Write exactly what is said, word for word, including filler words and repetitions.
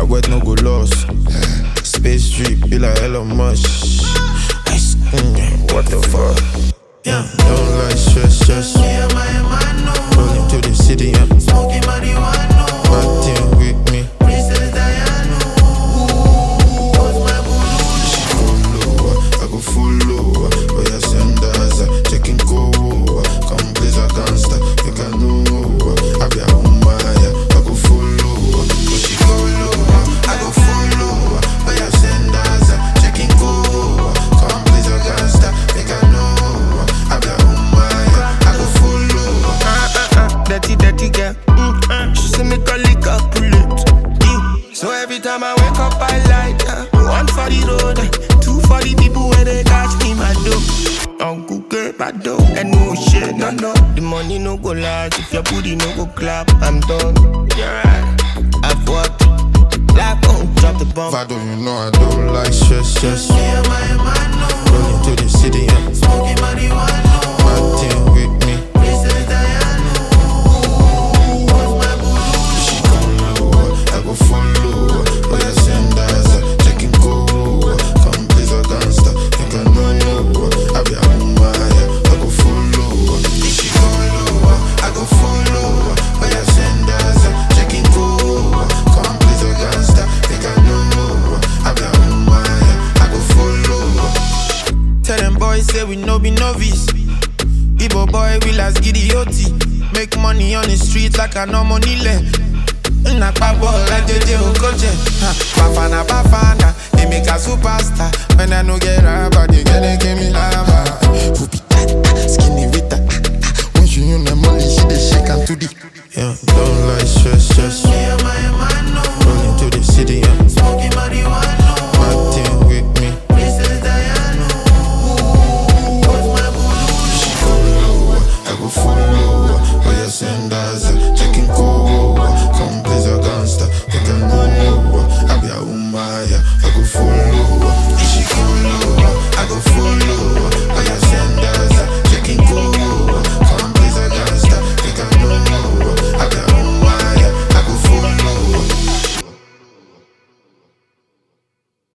wet no go lost. Space trip, be like Elon Musk. Mm, what the fuck? Yeah. Don't like stress, stress. Rolling to the city, yeah. Smoking marijuana. Partying with me. Princess Diana. What's my boo? She follow, I go follow. Oh yeah, send us, checking go. Come please a gangster, you can know. I be a woman, I go follow. Oh she follow, I go follow. Oh yeah, send us, checking go. Come please a gangster, you can know. I be a woman, I go follow. Uh uh uh, dirty dirty girl. Mm, uh. She say me call it a bullet. Yeah. So every time I wake up I like her. One for the road, two for the people where they catch me my dough. Uncle get my dough and no shit, no no. The money no go last if your booty no go clap. I'm done. You're right. I've worked. Black on drop the bomb. If I don't, you know I don't like stress, stress. Yeah, my man, no. Rolling to the city, yeah. Smoking marijuana. Partying with me. Princess Diana. What's my boo? She follow, I go follow. Oh yeah, send us, checking go. Come please a gangster, think I know you. I be a woman, I go follow. She follow, I go follow. Oh yeah, send us, checking go. Come please a gangster, think I know you. I be a woman, I go follow. Tell them boys say we no be novice. Igbo boy we last idioti. Make money on the streets like I no money left. Na pabo like J J Okoche. Bafana bafana, they make a superstar. When I no get rubber, they get they give me lava. Who be that? Skinny with that. When she on the money, she dey shake and to the. Yeah, don't like stress, stress. Yeah, my man, no. Rolling to the city, yeah. Smoking marijuana. Partying with me. Princess Diana. What's my boo? She follow, I go follow.